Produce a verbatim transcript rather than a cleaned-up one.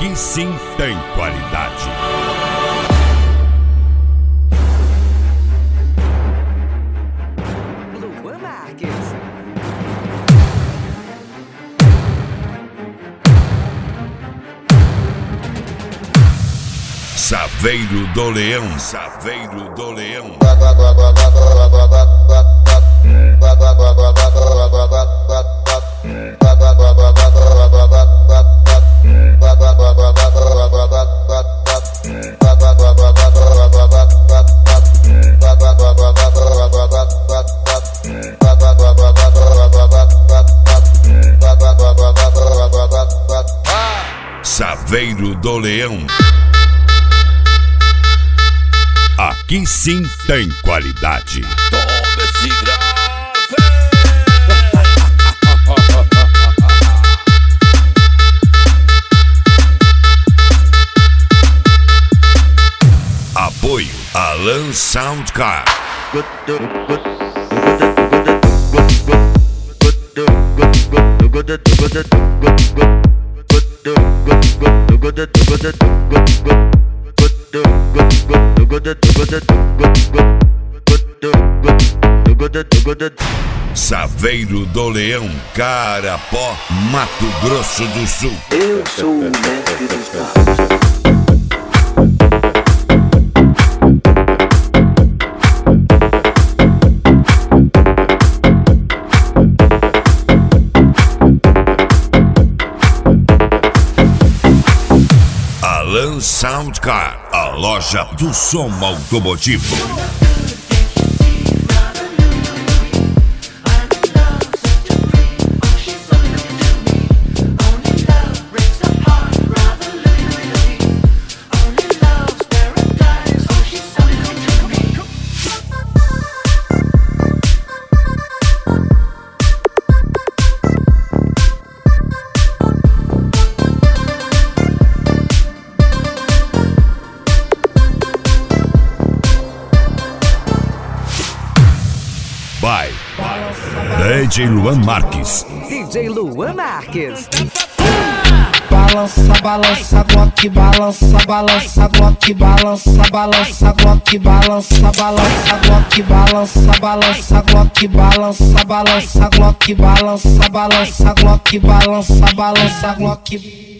Aqui sim tem qualidade. Luan Marques. Saveiro do Leão, Saveiro do Leão. Saveiro do Leão. Aqui sim tem qualidade. Toma esse grave. Apoio Alan Soundcar. Saveiro do Leão, Carapó, Mato Grosso do Sul. Eu sou o mestre dos magos. Alan Soundcar, a loja do som automotivo. By D J Luan Marques. D J Luan Marques. Balança, balança, Glock, balança, balança, Glock, balança, balança, Glock, balança, balança, Glock, balança, balança, Glock, balança, balança, Glock, balança, balança, Glock, balança, balança, Glock.